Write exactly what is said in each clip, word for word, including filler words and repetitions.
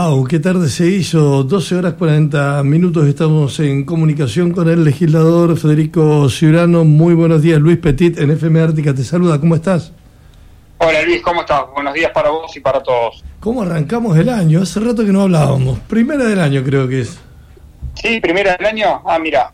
Wow, qué tarde se hizo, doce horas cuarenta minutos, estamos en comunicación con el legislador Federico Ciurano. Muy buenos días, Luis Petit en F M Ártica te saluda, ¿cómo estás? Hola Luis, ¿cómo estás? Buenos días para vos y para todos. ¿Cómo arrancamos el año? Hace rato que no hablábamos, primera del año creo que es. Sí, primera del año, ah mira.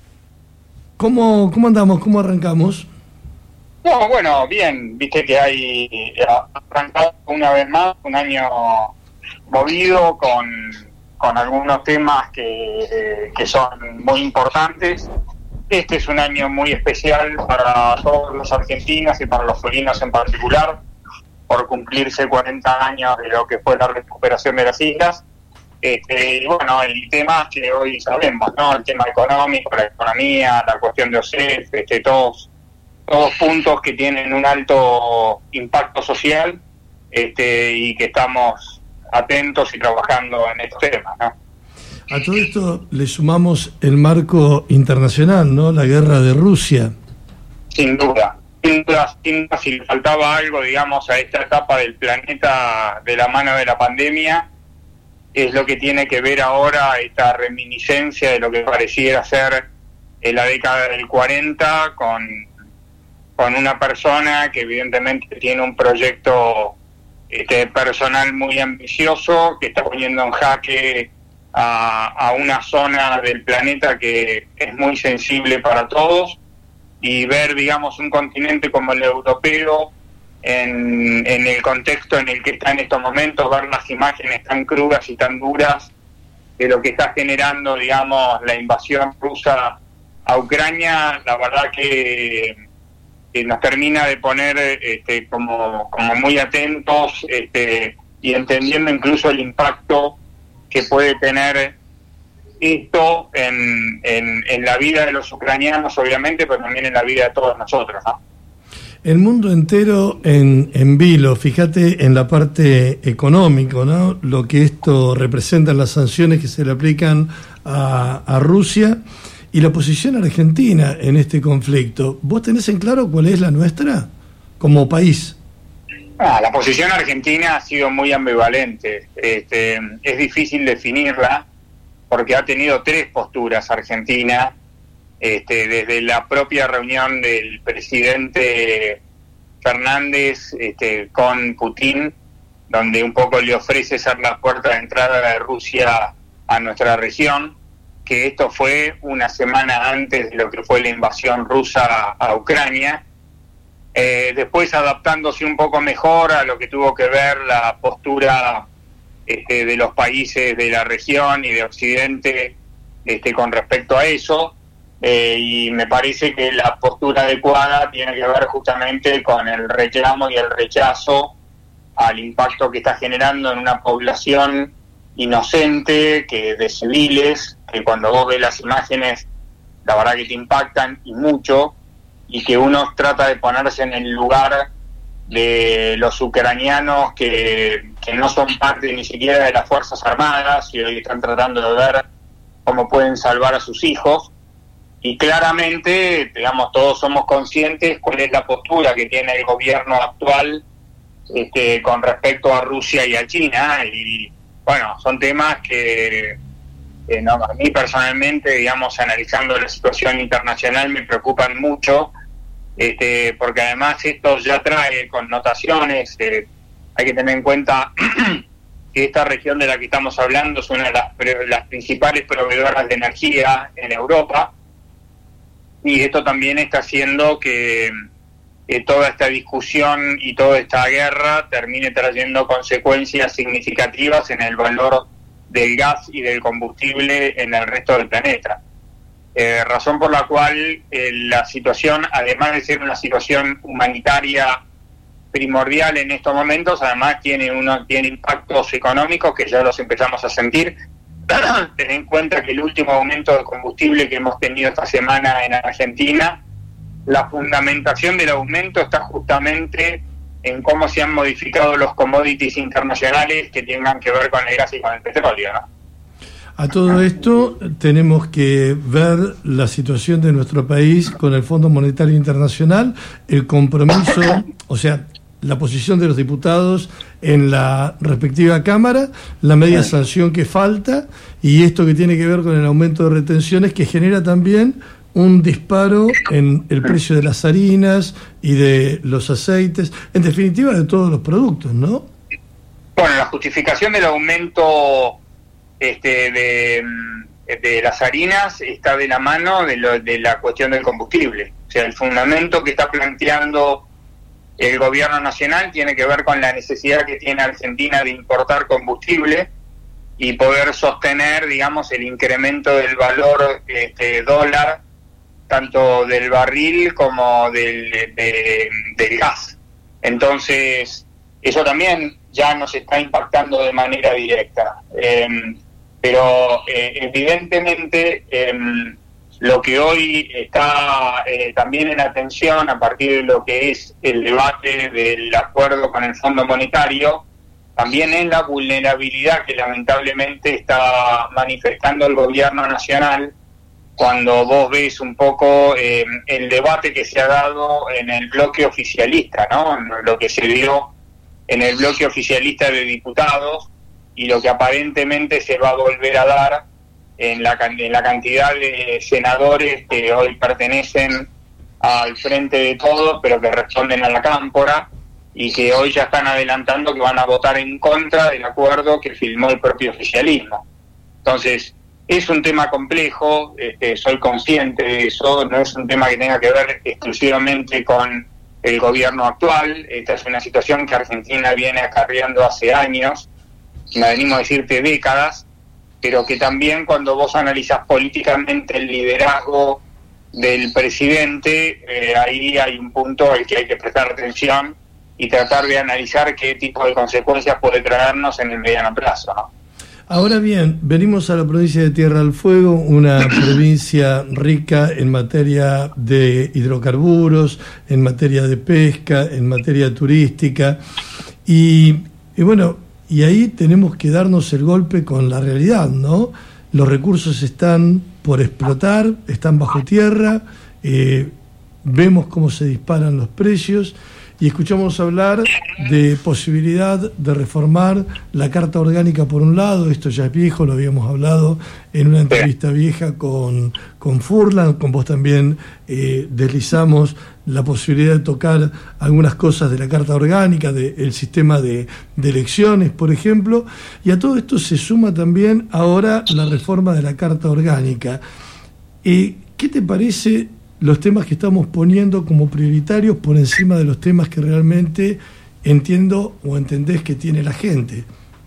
¿Cómo, cómo andamos? ¿Cómo arrancamos? No, bueno, bien, viste que hay arrancado una vez más un año movido con, con algunos temas que, eh, que son muy importantes. Este es un año muy especial para todos los argentinos y para los felinos en particular, por cumplirse cuarenta años de lo que fue la recuperación de las islas. Este, y bueno, el tema que hoy sabemos, ¿no? El tema económico, la economía, la cuestión de O C E F, este, todos, todos puntos que tienen un alto impacto social, este, y que estamos atentos y trabajando en estos temas, ¿no? A todo esto le sumamos el marco internacional, ¿no? La guerra de Rusia. Sin duda, sin duda, sin duda, si le faltaba algo, digamos, a esta etapa del planeta de la mano de la pandemia, es lo que tiene que ver ahora esta reminiscencia de lo que pareciera ser en la década del cuarenta, con, con una persona que evidentemente tiene un proyecto este, personal muy ambicioso, que está poniendo en jaque a, a una zona del planeta que es muy sensible para todos, y ver, digamos, un continente como el europeo en, en el contexto en el que está en estos momentos, ver las imágenes tan crudas y tan duras de lo que está generando, digamos, la invasión rusa a Ucrania, la verdad que, que nos termina de poner este, como, como muy atentos, este, y entendiendo incluso el impacto que puede tener esto en, en, en la vida de los ucranianos, obviamente, pero también en la vida de todos nosotros, ¿no? El mundo entero en, en vilo, fíjate en la parte económica, ¿no? Lo que esto representa, las sanciones que se le aplican a, a Rusia y la posición argentina en este conflicto. ¿Vos tenés en claro cuál es la nuestra como país? Ah, la posición argentina ha sido muy ambivalente. Este, es difícil definirla porque ha tenido tres posturas Argentina. Este, desde la propia reunión del presidente Fernández este, con Putin, donde un poco le ofrece ser la puerta de entrada de Rusia a nuestra región, que esto fue una semana antes de lo que fue la invasión rusa a Ucrania, eh, después adaptándose un poco mejor a lo que tuvo que ver la postura este, de los países de la región y de Occidente este, con respecto a eso. Eh, y me parece que la postura adecuada tiene que ver justamente con el reclamo y el rechazo al impacto que está generando en una población inocente, que de civiles, que cuando vos ves las imágenes, la verdad que te impactan y mucho, y que uno trata de ponerse en el lugar de los ucranianos que, que no son parte ni siquiera de las Fuerzas Armadas y hoy están tratando de ver cómo pueden salvar a sus hijos. Y claramente, digamos, todos somos conscientes cuál es la postura que tiene el gobierno actual este, con respecto a Rusia y a China. Y bueno, son temas que, que no, a mí personalmente, digamos, analizando la situación internacional, me preocupan mucho, este, porque además esto ya trae connotaciones. Eh, hay que tener en cuenta que esta región de la que estamos hablando es una de las, las principales proveedoras de energía en Europa. Y esto también está haciendo que, que toda esta discusión y toda esta guerra termine trayendo consecuencias significativas en el valor del gas y del combustible en el resto del planeta. Eh, razón por la cual eh, la situación, además de ser una situación humanitaria primordial en estos momentos, además tiene, uno, tiene impactos económicos que ya los empezamos a sentir. Ten en cuenta que el último aumento de combustible que hemos tenido esta semana en Argentina, la fundamentación del aumento está justamente en cómo se han modificado los commodities internacionales que tengan que ver con el gas y con el petróleo, ¿no? A todo esto tenemos que ver la situación de nuestro país con el Fondo Monetario Internacional, el compromiso, o sea, la posición de los diputados en la respectiva Cámara, la media sanción que falta y esto que tiene que ver con el aumento de retenciones que genera también un disparo en el precio de las harinas y de los aceites, en definitiva de todos los productos, ¿no? Bueno, la justificación del aumento este, de, de las harinas está de la mano de, lo, de la cuestión del combustible. O sea, el fundamento que está planteando el gobierno nacional tiene que ver con la necesidad que tiene Argentina de importar combustible y poder sostener, digamos, el incremento del valor este, dólar, tanto del barril como del, de, del gas. Entonces, eso también ya nos está impactando de manera directa. Eh, pero eh, evidentemente eh, lo que hoy está eh, también en atención a partir de lo que es el debate del acuerdo con el Fondo Monetario, también es la vulnerabilidad que lamentablemente está manifestando el gobierno nacional cuando vos ves un poco eh, el debate que se ha dado en el bloque oficialista, ¿no? Lo que se dio en el bloque oficialista de diputados y lo que aparentemente se va a volver a dar en la, en la cantidad de senadores que hoy pertenecen al Frente de Todos, pero que responden a la Cámpora, y que hoy ya están adelantando que van a votar en contra del acuerdo que firmó el propio oficialismo. Entonces, es un tema complejo, este, soy consciente de eso, no es un tema que tenga que ver exclusivamente con el gobierno actual. Esta es una situación que Argentina viene acarreando hace años, me venimos a decirte décadas, pero que también cuando vos analizás políticamente el liderazgo del presidente, eh, ahí hay un punto al que hay que prestar atención y tratar de analizar qué tipo de consecuencias puede traernos en el mediano plazo, ¿no? Ahora bien, venimos a la provincia de Tierra del Fuego, una provincia rica en materia de hidrocarburos, en materia de pesca, en materia turística, y, y bueno, y ahí tenemos que darnos el golpe con la realidad, ¿no? Los recursos están por explotar, están bajo tierra, eh, vemos cómo se disparan los precios, y escuchamos hablar de posibilidad de reformar la Carta Orgánica por un lado. Esto ya es viejo, lo habíamos hablado en una entrevista vieja con, con Furlan, con vos también eh, deslizamos la posibilidad de tocar algunas cosas de la Carta Orgánica, del sistema de, de elecciones, por ejemplo, y a todo esto se suma también ahora la reforma de la Carta Orgánica. Eh, ¿Qué te parece los temas que estamos poniendo como prioritarios por encima de los temas que realmente entiendo o entendés que tiene la gente?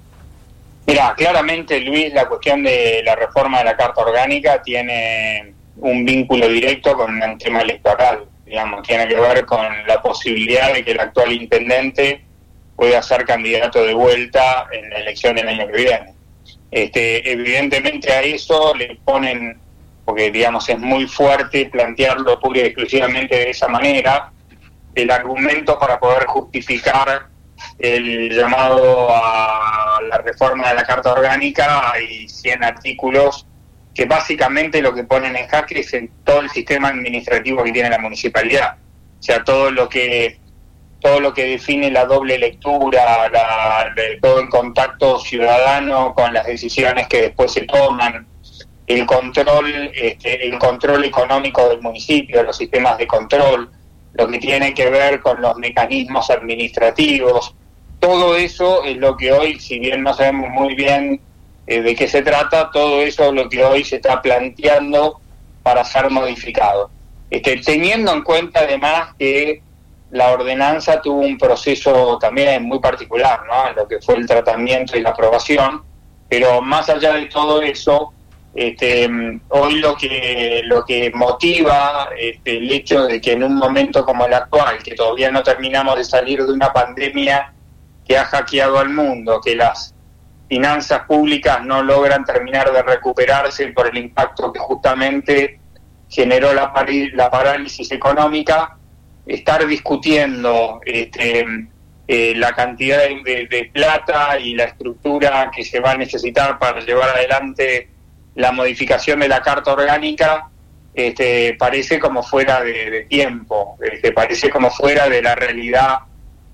Mira, claramente, Luis, la cuestión de la reforma de la Carta Orgánica tiene un vínculo directo con el tema electoral, digamos, tiene que ver con la posibilidad de que el actual intendente pueda ser candidato de vuelta en la elección del año que viene. Este, evidentemente a eso le ponen, porque digamos es muy fuerte plantearlo pura y exclusivamente de esa manera, el argumento para poder justificar el llamado a la reforma de la Carta Orgánica. Hay cien artículos que básicamente lo que ponen en jaque es en todo el sistema administrativo que tiene la municipalidad, o sea, todo lo que todo lo que define la doble lectura, la, de, todo el contacto ciudadano con las decisiones que después se toman, el control, este, el control económico del municipio, los sistemas de control, lo que tiene que ver con los mecanismos administrativos, todo eso es lo que hoy, si bien no sabemos muy bien eh, de qué se trata, todo eso es lo que hoy se está planteando para ser modificado. Este, teniendo en cuenta además que la ordenanza tuvo un proceso también muy particular, ¿no?, en lo que fue el tratamiento y la aprobación, pero más allá de todo eso, Este, hoy lo que lo que motiva este, el hecho de que en un momento como el actual, que todavía no terminamos de salir de una pandemia que ha hackeado al mundo, que las finanzas públicas no logran terminar de recuperarse por el impacto que justamente generó la, pari- la parálisis económica, estar discutiendo este, eh, la cantidad de, de, de plata y la estructura que se va a necesitar para llevar adelante la modificación de la Carta Orgánica, este, parece como fuera de, de tiempo, este, parece como fuera de la realidad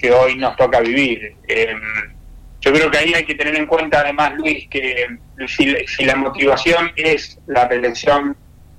que hoy nos toca vivir. Eh, yo creo que ahí hay que tener en cuenta además, Luis, que si, si la motivación es la reelección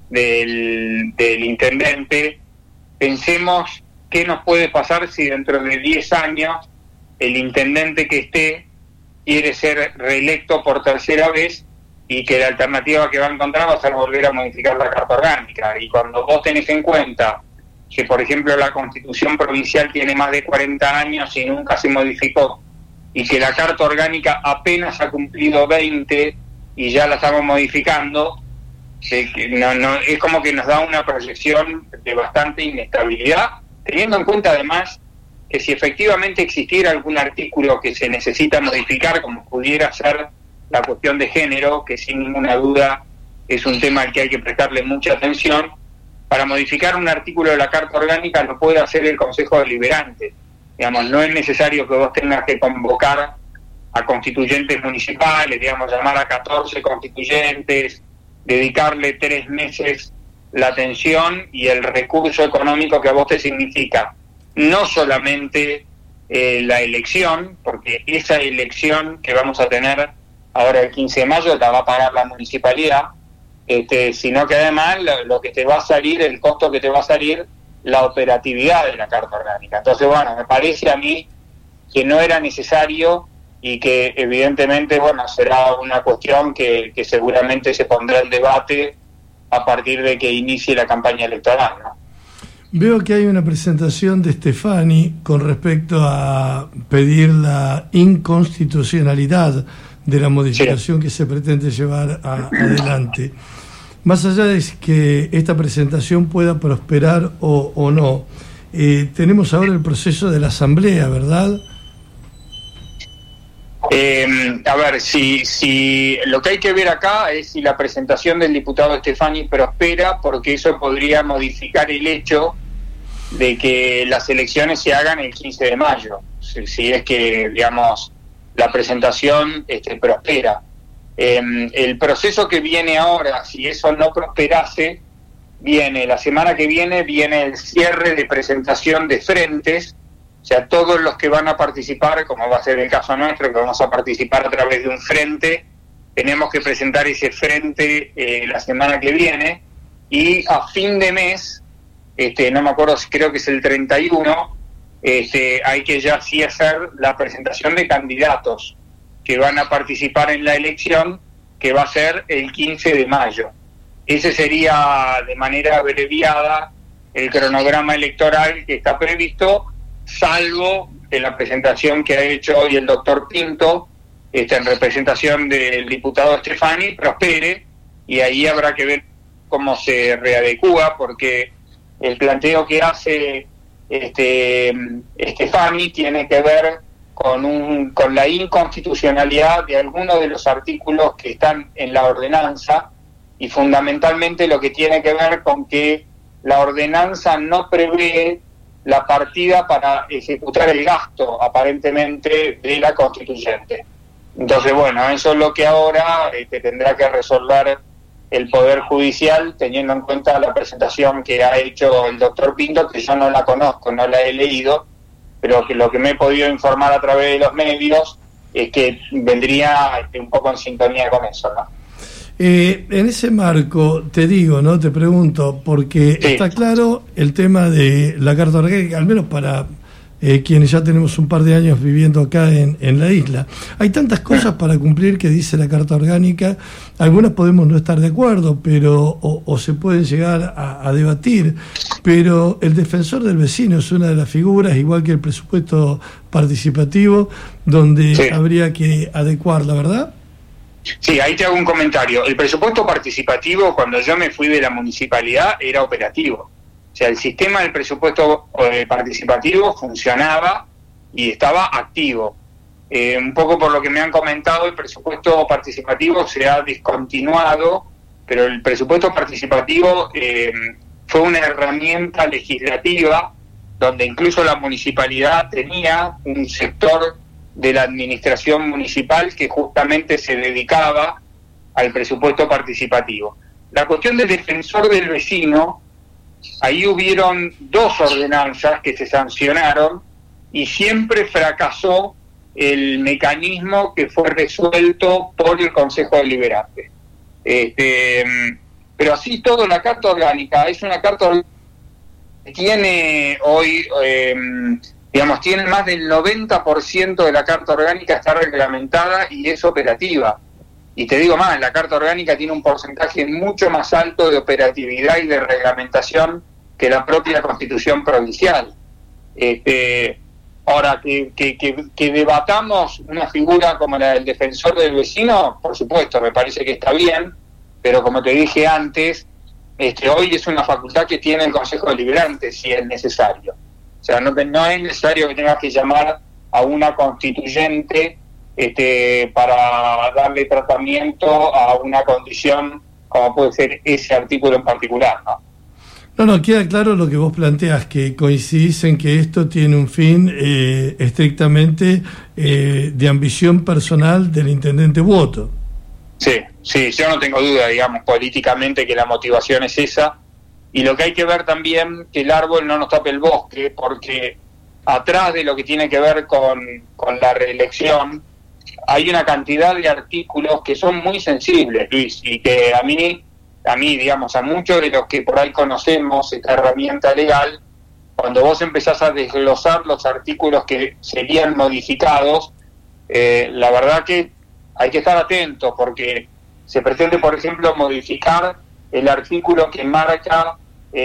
del, del intendente, pensemos qué nos puede pasar si dentro de diez años el intendente que esté quiere ser reelecto por tercera vez y que la alternativa que va a encontrar va a ser volver a modificar la Carta Orgánica. Y cuando vos tenés en cuenta que, por ejemplo, la Constitución Provincial tiene más de cuarenta años y nunca se modificó, y que la Carta Orgánica apenas ha cumplido veinte y ya la estamos modificando, eh, no, no, es como que nos da una proyección de bastante inestabilidad, teniendo en cuenta además que si efectivamente existiera algún artículo que se necesita modificar, como pudiera ser la cuestión de género, que sin ninguna duda es un tema al que hay que prestarle mucha atención, para modificar un artículo de la Carta Orgánica lo puede hacer el Consejo Deliberante. Digamos, no es necesario que vos tengas que convocar a constituyentes municipales, digamos, llamar a catorce constituyentes, dedicarle tres meses la atención y el recurso económico que a vos te significa. No solamente eh, la elección, porque esa elección que vamos a tener ahora el quince de mayo la va a pagar la municipalidad, este, sino que además lo, lo que te va a salir, el costo que te va a salir, la operatividad de la Carta Orgánica. Entonces, bueno, me parece a mí que no era necesario y que evidentemente, bueno, será una cuestión que, que seguramente se pondrá en debate a partir de que inicie la campaña electoral, ¿no? Veo que hay una presentación de Stefani con respecto a pedir la inconstitucionalidad de la modificación sí. que se pretende llevar a, adelante. Más allá de que esta presentación pueda prosperar o, o no, eh, tenemos ahora el proceso de la Asamblea, ¿verdad? Eh, a ver, si, si lo que hay que ver acá es si la presentación del diputado Stefani prospera, porque eso podría modificar el hecho de que las elecciones se hagan el quince de mayo, si, si es que, digamos, la presentación este, prospera. Eh, el proceso que viene ahora, si eso no prosperase, viene, la semana que viene, viene el cierre de presentación de frentes, o sea, todos los que van a participar, como va a ser el caso nuestro, que vamos a participar a través de un frente, tenemos que presentar ese frente eh, la semana que viene, y a fin de mes, este, no me acuerdo, creo que es el treinta y uno, este, hay que ya sí hacer la presentación de candidatos que van a participar en la elección, que va a ser el quince de mayo. Ese sería, de manera abreviada, el cronograma electoral que está previsto, salvo que la presentación que ha hecho hoy el doctor Pinto, este, en representación del diputado Stefani, prospere, y ahí habrá que ver cómo se readecúa, porque el planteo que hace este Stefani tiene que ver con un con la inconstitucionalidad de algunos de los artículos que están en la ordenanza, y fundamentalmente lo que tiene que ver con que la ordenanza no prevé la partida para ejecutar el gasto, aparentemente, de la constituyente. Entonces, bueno, eso es lo que ahora este, tendrá que resolver el Poder Judicial, teniendo en cuenta la presentación que ha hecho el doctor Pinto, que yo no la conozco, no la he leído, pero que lo que me he podido informar a través de los medios es que vendría este, un poco en sintonía con eso, ¿no? Eh, en ese marco, te digo, ¿no? Te pregunto, porque sí. está claro el tema de la Carta Orgánica, al menos para eh, quienes ya tenemos un par de años viviendo acá en, en la isla. Hay tantas cosas para cumplir que dice la Carta Orgánica, algunas podemos no estar de acuerdo, pero o, o se pueden llegar a, a debatir, pero el defensor del vecino es una de las figuras, igual que el presupuesto participativo, donde sí. habría que adecuarla, ¿verdad? Sí, ahí te hago un comentario. El presupuesto participativo, cuando yo me fui de la municipalidad, era operativo. O sea, el sistema del presupuesto eh, participativo funcionaba y estaba activo. Eh, un poco por lo que me han comentado, el presupuesto participativo se ha discontinuado, pero el presupuesto participativo eh, fue una herramienta legislativa donde incluso la municipalidad tenía un sector de la administración municipal que justamente se dedicaba al presupuesto participativo. La cuestión del defensor del vecino, ahí hubieron dos ordenanzas que se sancionaron y siempre fracasó el mecanismo que fue resuelto por el Consejo Deliberante. Este, pero así todo, la Carta Orgánica es una carta que tiene hoy, eh, digamos, tiene más del noventa por ciento de la Carta Orgánica está reglamentada y es operativa. Y te digo más, la Carta Orgánica tiene un porcentaje mucho más alto de operatividad y de reglamentación que la propia Constitución Provincial. Este, ahora, que, que, que, que debatamos una figura como la del defensor del vecino, por supuesto, me parece que está bien, pero como te dije antes, este, hoy es una facultad que tiene el Consejo Deliberante, si es necesario. O sea, no, no es necesario que tengas que llamar a una constituyente este, para darle tratamiento a una condición como puede ser ese artículo en particular, ¿no? No, no, queda claro lo que vos planteás, que coincidís en que esto tiene un fin eh, estrictamente eh, de ambición personal del intendente Boto. Sí, sí, yo no tengo duda, digamos, políticamente que la motivación es esa, y lo que hay que ver también, que el árbol no nos tape el bosque, porque atrás de lo que tiene que ver con, con la reelección, hay una cantidad de artículos que son muy sensibles, Luis, y que a mí... a mí, digamos, a muchos de los que por ahí conocemos esta herramienta legal, cuando vos empezás a desglosar los artículos que serían modificados, eh, la verdad que hay que estar atentos, porque se pretende, por ejemplo, modificar el artículo que marca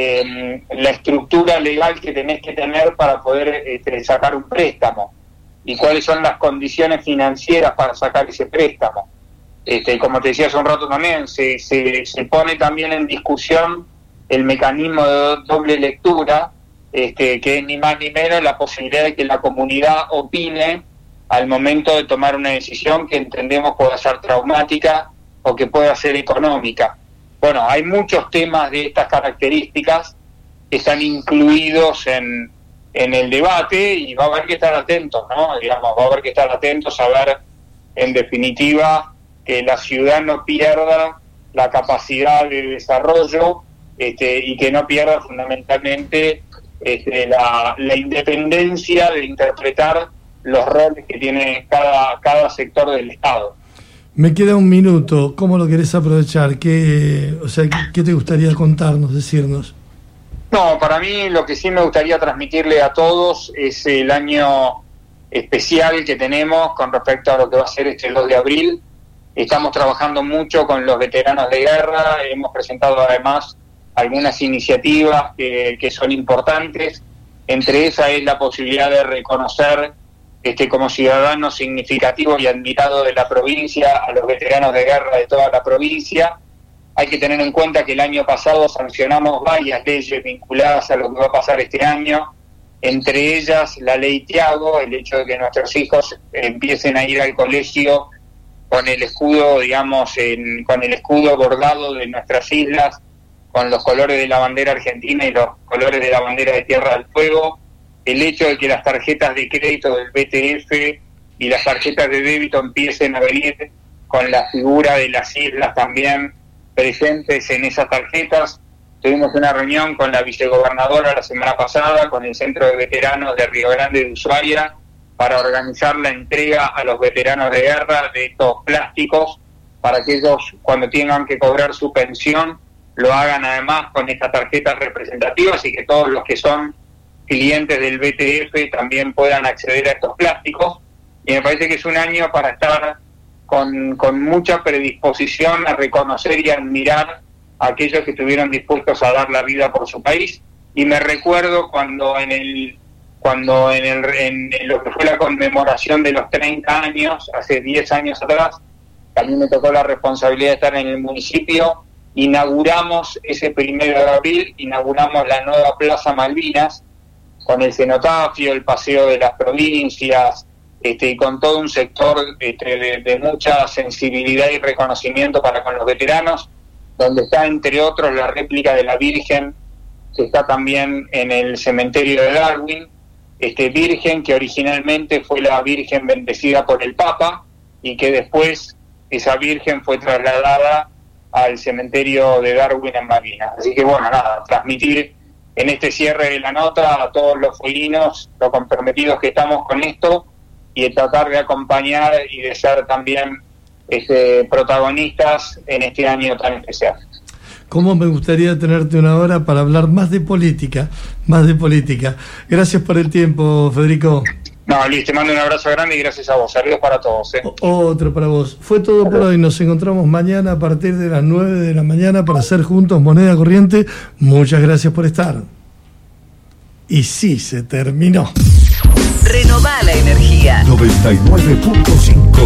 eh, la estructura legal que tenés que tener para poder este, sacar un préstamo, y cuáles son las condiciones financieras para sacar ese préstamo. Este, como te decía hace un rato también, se, se, se pone también en discusión el mecanismo de doble lectura, este, que es ni más ni menos la posibilidad de que la comunidad opine al momento de tomar una decisión que entendemos pueda ser traumática o que pueda ser económica. Bueno, hay muchos temas de estas características que están incluidos en, en el debate, y va a haber que estar atentos, ¿no? Digamos, va a haber que estar atentos a ver, en definitiva, que la ciudad no pierda la capacidad de desarrollo este, y que no pierda fundamentalmente este, la, la independencia de interpretar los roles que tiene cada, cada sector del Estado. Me queda un minuto, ¿cómo lo querés aprovechar? ¿Qué, o sea, ¿qué te gustaría contarnos, decirnos? No, para mí lo que sí me gustaría transmitirle a todos es el año especial que tenemos con respecto a lo que va a ser este dos de abril. Estamos trabajando mucho con los veteranos de guerra, hemos presentado además algunas iniciativas que, que son importantes, entre esas es la posibilidad de reconocer este, como ciudadanos significativos y admirados de la provincia a los veteranos de guerra de toda la provincia. Hay que tener en cuenta que el año pasado sancionamos varias leyes vinculadas a lo que va a pasar este año, entre ellas la ley Thiago, el hecho de que nuestros hijos empiecen a ir al colegio con el escudo, digamos, en, con el escudo bordado de nuestras islas, con los colores de la bandera argentina y los colores de la bandera de Tierra del Fuego, el hecho de que las tarjetas de crédito del B T F y las tarjetas de débito empiecen a venir con la figura de las islas también presentes en esas tarjetas. Tuvimos una reunión con la vicegobernadora la semana pasada, con el Centro de Veteranos de Río Grande de Ushuaia, para organizar la entrega a los veteranos de guerra de estos plásticos, para que ellos, cuando tengan que cobrar su pensión, lo hagan además con estas tarjetas representativas, y que todos los que son clientes del B T F también puedan acceder a estos plásticos. Y me parece que es un año para estar con, con mucha predisposición a reconocer y admirar a aquellos que estuvieron dispuestos a dar la vida por su país. Y me recuerdo cuando en el cuando en, el, en, en lo que fue la conmemoración de los treinta años, hace diez años atrás, a mí me tocó la responsabilidad de estar en el municipio, inauguramos ese primero de abril, inauguramos la nueva Plaza Malvinas, con el cenotafio, el paseo de las provincias, este, y con todo un sector este, de, de mucha sensibilidad y reconocimiento para con los veteranos, donde está entre otros la réplica de la Virgen, que está también en el cementerio de Darwin, este, Virgen que originalmente fue la Virgen bendecida por el Papa, y que después esa Virgen fue trasladada al cementerio de Darwin en Malvinas. Así que bueno, nada, transmitir en este cierre de la nota a todos los fueguinos, lo comprometidos que estamos con esto, y de tratar de acompañar y de ser también este, protagonistas en este año tan especial. ¿Cómo me gustaría tenerte una hora para hablar más de política, más de política? Gracias por el tiempo, Federico. No, Luis, te mando un abrazo grande y gracias a vos. Saludos para todos. ¿eh? Otro para vos. Fue todo por hoy. Nos encontramos mañana a partir de las nueve de la mañana para hacer juntos Moneda Corriente. Muchas gracias por estar. Y sí, se terminó. Renová la energía. noventa y nueve punto cinco